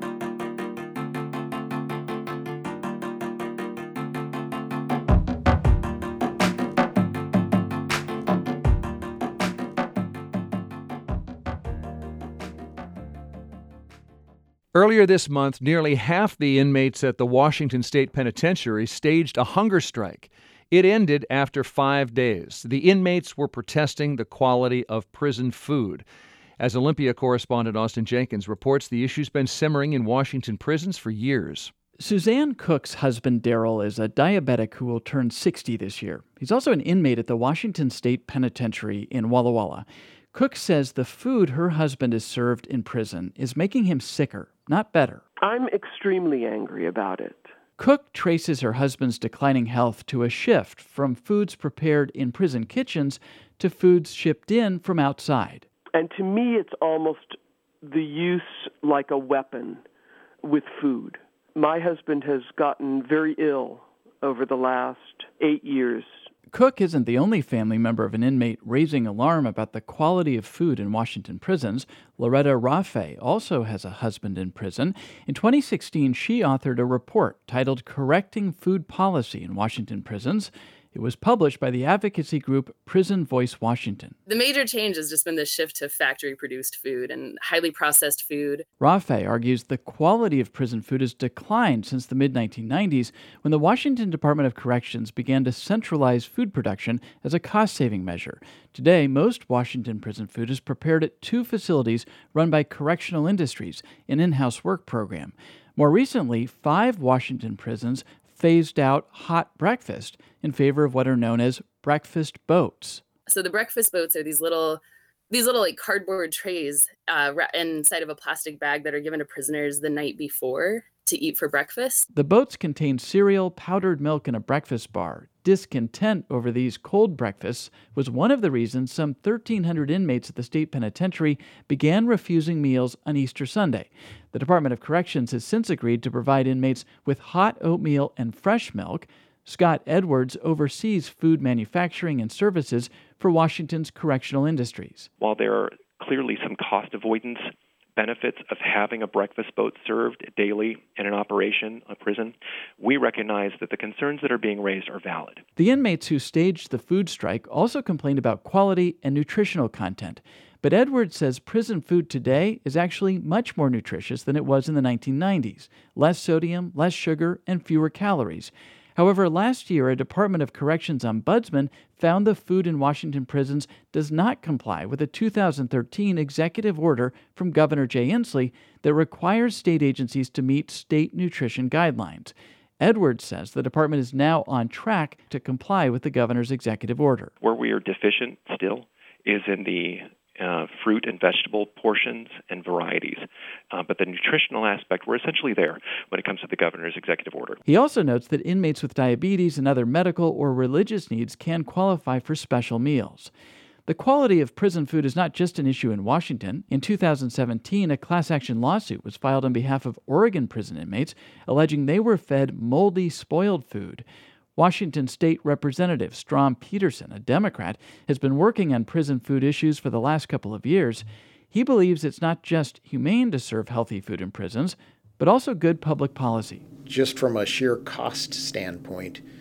Speaker 1: Earlier this month, nearly half the inmates at the Washington State Penitentiary staged a hunger strike. It ended after five days. The inmates were protesting the quality of prison food. As Olympia correspondent Austin Jenkins reports, the issue's been simmering in Washington prisons for years.
Speaker 6: Suzanne Cook's husband, Daryl, is a diabetic who will turn sixty this year. He's also an inmate at the Washington State Penitentiary in Walla Walla. Cook says the food her husband is served in prison is making him sicker, not better.
Speaker 7: I'm extremely angry about it.
Speaker 6: Cook traces her husband's declining health to a shift from foods prepared in prison kitchens to foods shipped in from outside.
Speaker 7: And to me, it's almost the use like a weapon with food. My husband has gotten very ill over the last eight years.
Speaker 6: Cook isn't the only family member of an inmate raising alarm about the quality of food in Washington prisons. Loretta Rafe also has a husband in prison. In twenty sixteen, she authored a report titled Correcting Food Policy in Washington Prisons. It was published by the advocacy group Prison Voice Washington.
Speaker 8: The major change has just been the shift to factory-produced food and highly processed food.
Speaker 6: Rafe argues the quality of prison food has declined since the mid nineteen nineties when the Washington Department of Corrections began to centralize food production as a cost-saving measure. Today, most Washington prison food is prepared at two facilities run by Correctional Industries, an in-house work program. More recently, five Washington prisons phased out hot breakfast in favor of what are known as breakfast boats.
Speaker 8: So the breakfast boats are these little, these little like cardboard trays uh, inside of a plastic bag that are given to prisoners the night before to eat for breakfast.
Speaker 6: The boats contain cereal, powdered milk, and a breakfast bar. Discontent over these cold breakfasts was one of the reasons some thirteen hundred inmates at the state penitentiary began refusing meals on Easter Sunday. The Department of Corrections has since agreed to provide inmates with hot oatmeal and fresh milk. Scott Edwards oversees food manufacturing and services for Washington's Correctional Industries.
Speaker 9: While there are clearly some cost avoidance benefits of having a breakfast boat served daily in an operation, a prison, we recognize that the concerns that are being raised are valid.
Speaker 6: The inmates who staged the food strike also complained about quality and nutritional content. But Edwards says prison food today is actually much more nutritious than it was in the nineteen nineties. Less sodium, less sugar, and fewer calories. However, last year, a Department of Corrections ombudsman found the food in Washington prisons does not comply with a two thousand thirteen executive order from Governor Jay Inslee that requires state agencies to meet state nutrition guidelines. Edwards says the department is now on track to comply with the governor's executive order.
Speaker 9: Where we are deficient still is in the Uh, fruit and vegetable portions and varieties. Uh, but the nutritional aspect, we're essentially there when it comes to the governor's executive order.
Speaker 6: He also notes that inmates with diabetes and other medical or religious needs can qualify for special meals. The quality of prison food is not just an issue in Washington. In two thousand seventeen, a class action lawsuit was filed on behalf of Oregon prison inmates, alleging they were fed moldy, spoiled food. Washington State Representative Strom Peterson, a Democrat, has been working on prison food issues for the last couple of years. He believes it's not just humane to serve healthy food in prisons, but also good public policy.
Speaker 10: Just from a sheer cost standpoint,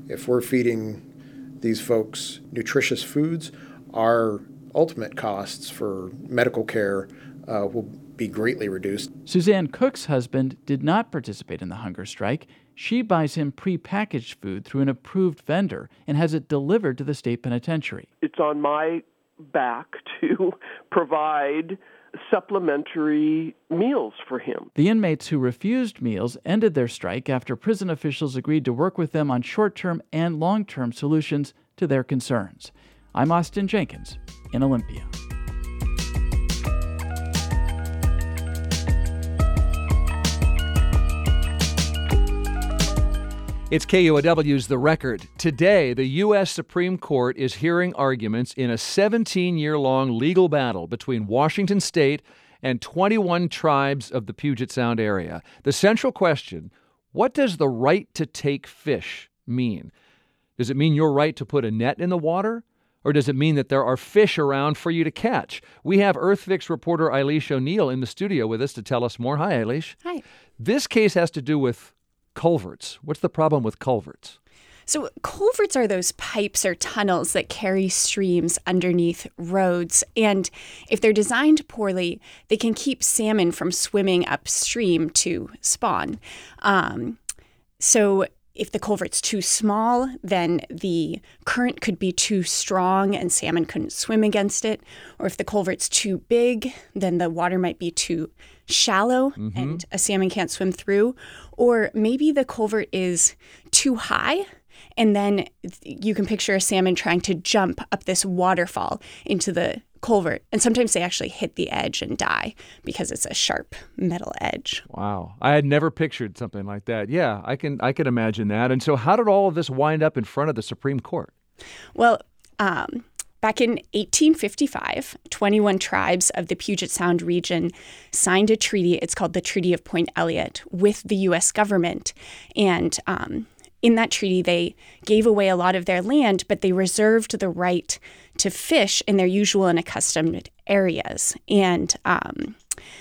Speaker 10: If we're feeding these folks nutritious foods, our ultimate costs for medical care uh, will be greatly reduced.
Speaker 6: Suzanne Cook's husband did not participate in the hunger strike. She buys him prepackaged food through an approved vendor and has it delivered to the state penitentiary.
Speaker 7: It's on my back to provide supplementary meals for him.
Speaker 6: The inmates who refused meals ended their strike after prison officials agreed to work with them on short-term and long-term solutions to their concerns. I'm Austin Jenkins in Olympia.
Speaker 1: It's K U O W's The Record. Today, the U S Supreme Court is hearing arguments in a seventeen-year-long legal battle between Washington State and twenty-one tribes of the Puget Sound area. The central question, what does the right to take fish mean? Does it mean your right to put a net in the water? Or does it mean that there are fish around for you to catch? We have EarthFix reporter Eilish O'Neill in the studio with us to tell us more. Hi, Eilish.
Speaker 11: Hi.
Speaker 1: This case has to do with culverts. What's the problem with culverts?
Speaker 11: So culverts are those pipes or tunnels that carry streams underneath roads. And if they're designed poorly, they can keep salmon from swimming upstream to spawn. Um, so if the culvert's too small, then the current could be too strong and salmon couldn't swim against it. Or if the culvert's too big, then the water might be too shallow mm-hmm. and a salmon can't swim through. Or maybe the culvert is too high, and then you can picture a salmon trying to jump up this waterfall into the culvert. And sometimes they actually hit the edge and die because it's a sharp metal edge.
Speaker 1: Wow. I had never pictured something like that. Yeah, I can I can imagine that. And so how did all of this wind up in front of the Supreme Court?
Speaker 11: Well, um, back in eighteen fifty-five, twenty-one tribes of the Puget Sound region signed a treaty. It's called the Treaty of Point Elliott with the U S government. And um, in that treaty, they gave away a lot of their land, but they reserved the right to fish in their usual and accustomed areas. And um,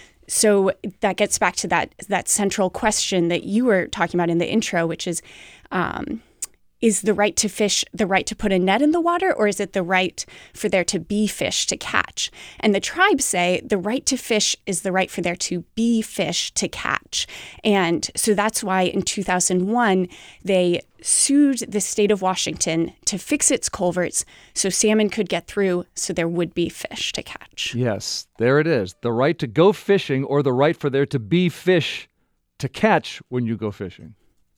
Speaker 11: so that gets back to that that central question that you were talking about in the intro, which is, um, is the right to fish the right to put a net in the water, or is it the right for there to be fish to catch? And the tribes say the right to fish is the right for there to be fish to catch. And so that's why in two thousand one, they sued the state of Washington to fix its culverts so salmon could get through, so there would be fish to catch.
Speaker 1: Yes, there it is. The right to go fishing, or the right for there to be fish to catch when you go fishing.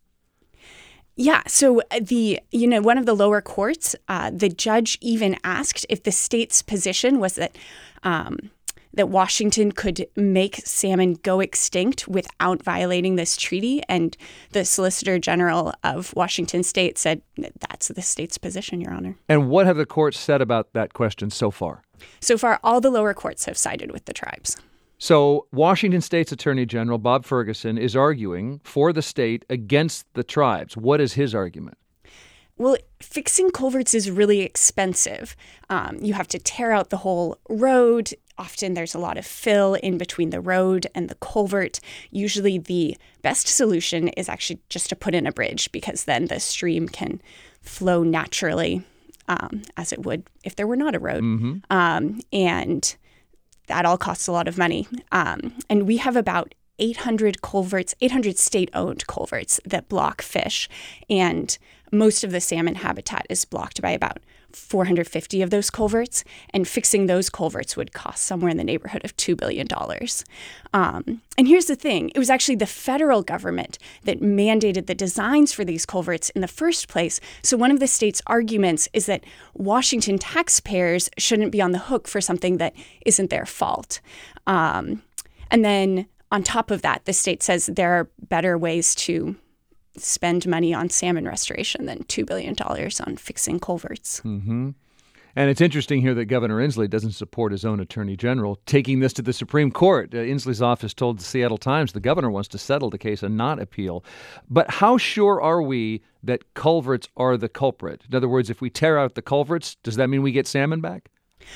Speaker 11: Yeah, so the you know one of the lower courts, uh, the judge even asked if the state's position was that um, that Washington could make salmon go extinct without violating this treaty, and the Solicitor General of Washington State said that's the state's position, Your Honor.
Speaker 1: And what have the courts said about that question so far?
Speaker 11: So far, all the lower courts have sided with the tribes.
Speaker 1: So Washington State's Attorney General Bob Ferguson is arguing for the state against the tribes. What is his argument?
Speaker 11: Well, fixing culverts is really expensive. Um, you have to tear out the whole road. Often there's a lot of fill in between the road and the culvert. Usually the best solution is actually just to put in a bridge, because then the stream can flow naturally um, as it would if there were not a road. Mm-hmm. Um, and that all costs a lot of money. Um, and we have about eight hundred culverts, eight hundred state-owned culverts that block fish. And most of the salmon habitat is blocked by about four hundred fifty of those culverts. And fixing those culverts would cost somewhere in the neighborhood of two billion dollars. Um, and here's the thing. It was actually the federal government that mandated the designs for these culverts in the first place. So one of the state's arguments is that Washington taxpayers shouldn't be on the hook for something that isn't their fault. Um, and then on top of that, the state says there are better ways to spend money on salmon restoration than two billion dollars on fixing culverts.
Speaker 1: Mm-hmm. And it's interesting here that Governor Inslee doesn't support his own attorney general taking this to the Supreme Court. Uh, Inslee's office told the Seattle Times the governor wants to settle the case and not appeal. But how sure are we that culverts are the culprit? In other words, if we tear out the culverts, does that mean we get salmon back?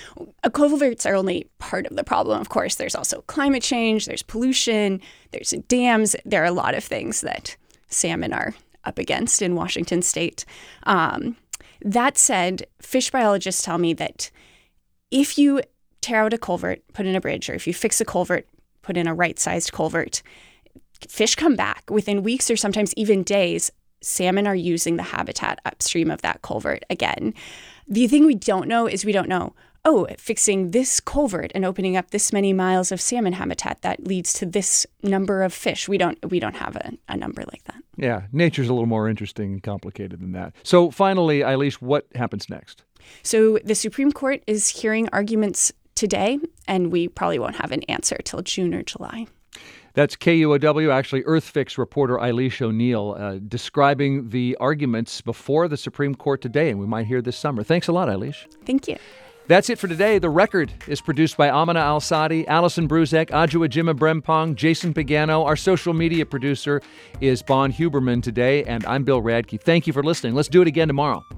Speaker 11: Culverts are only part of the problem. Of course, there's also climate change, there's pollution, there's dams. There are a lot of things that salmon are up against in Washington state. Um, that said, fish biologists tell me that if you tear out a culvert, put in a bridge, or if you fix a culvert, put in a right-sized culvert, fish come back within weeks or sometimes even days. Salmon are using the habitat upstream of that culvert again. The thing we don't know is we don't know, oh, fixing this culvert and opening up this many miles of salmon habitat, that leads to this number of fish. We don't we don't have a, a number like that.
Speaker 1: Yeah, nature's a little more interesting and complicated than that. So finally, Eilish, what happens next?
Speaker 11: So the Supreme Court is hearing arguments today, and we probably won't have an answer till June or July.
Speaker 1: That's K U O W, actually EarthFix reporter Eilish O'Neill, uh, describing the arguments before the Supreme Court today, and we might hear this summer. Thanks a lot, Eilish.
Speaker 11: Thank you.
Speaker 1: That's it for today. The Record is produced by Amina Al-Sadi, Allison Bruzek, Adjoa Jima Brempong, Jason Pagano. Our social media producer is Bon Huberman today, and I'm Bill Radke. Thank you for listening. Let's do it again tomorrow.